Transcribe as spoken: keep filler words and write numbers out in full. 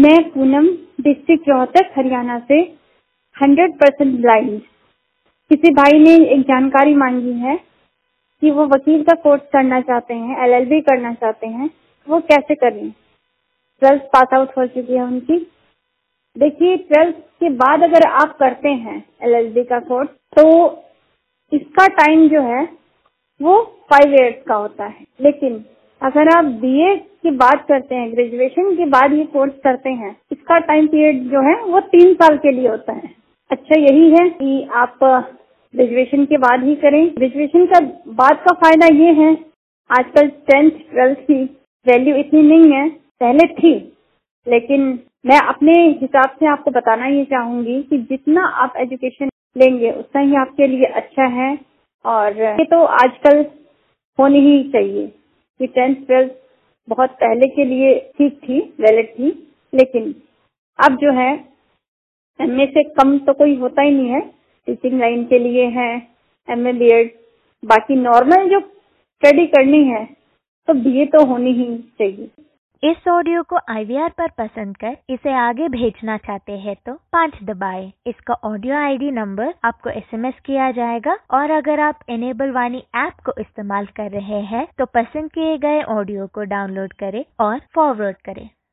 मैं पूनम, डिस्ट्रिक्ट रोहतक, हरियाणा से hundred percent blind. किसी भाई ने एक जानकारी मांगी है कि वो वकील का कोर्स करना चाहते हैं, एल एल बी करना चाहते हैं, वो कैसे करें। ट्वेल्थ पास आउट हो चुकी है उनकी। देखिए, ट्वेल्थ के बाद अगर आप करते हैं एल एल बी का कोर्स तो इसका टाइम जो है वो फाइव इयर्स का होता है। लेकिन अगर आप बी ए की बात करते हैं, ग्रेजुएशन के बाद ये कोर्स करते हैं, इसका टाइम पीरियड जो है वो तीन साल के लिए होता है। अच्छा यही है कि आप ग्रेजुएशन के बाद ही करें। ग्रेजुएशन का बाद का फायदा ये है, आजकल टेंथ ट्वेल्थ की वैल्यू इतनी नहीं है, पहले थी, लेकिन मैं अपने हिसाब से आपको बताना ये चाहूंगी कि जितना आप एजुकेशन लेंगे उतना ही आपके लिए अच्छा है। और ये तो आजकल होनी ही चाहिए कि टेंथ ट्वेल्थ बहुत पहले के लिए ठीक थी, वैलिड थी, लेकिन अब जो है एम ए से कम तो कोई होता ही नहीं है। टीचिंग लाइन के लिए है एम ए बी एड, बाकी नॉर्मल जो स्टडी करनी है तो बी ए तो होनी ही चाहिए। इस ऑडियो को आई वी आर पर पसंद कर इसे आगे भेजना चाहते हैं तो पाँच दबाएं। इसका ऑडियो आई डी नंबर आपको एस एम एस किया जाएगा और अगर आप इनेबल वाणी ऐप को इस्तेमाल कर रहे हैं तो पसंद किए गए ऑडियो को डाउनलोड करें और फॉरवर्ड करें।